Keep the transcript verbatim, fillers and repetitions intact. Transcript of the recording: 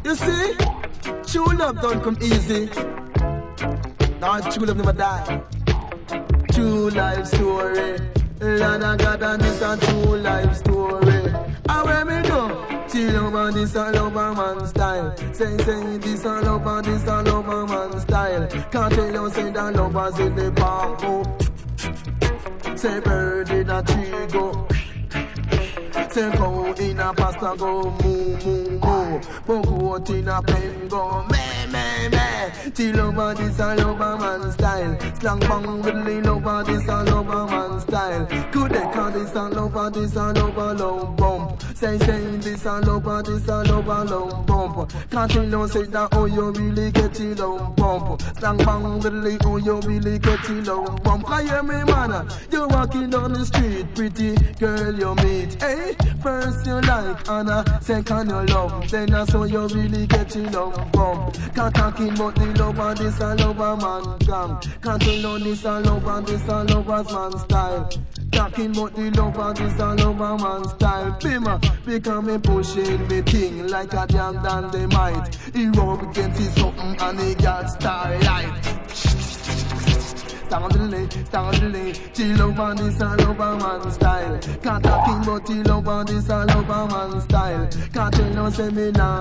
You see, true love don't come easy. Now true love never die. True life story. Lord of God, and this a true life story. And where me go? She love and this a love a man style. Say, say this a love and this a love a man style. Can't tell you say that lovers in the park go. Say bird in a tree go. Say cow in a pasta go moo moo moo. Goat in a pen go meh meh meh. She love and this a love a man style. Slang bang really love and this a love a man style. Could they call this a love and this a love a love bump? Say say this a love and this a love a love bump. Can't you know say that oh you really get it love bump? Slang bang really oh you really get it love bump. I hear me man, you walking down the street, pretty girl you meet. Hey, first you like and a second you love. Then that's how you really get it love bump. Can't talking about the love and this a love a man come. Can't you know this a love and this a love a man style. Talking about the love and this a love a man style. Bima, because me pushing me thing like a damn than they might. He rub against his something and he got starlight. Tandle, tandle, she love and this a love a man style. Can't talking about the love and this a love a man style. Can't you know say me now.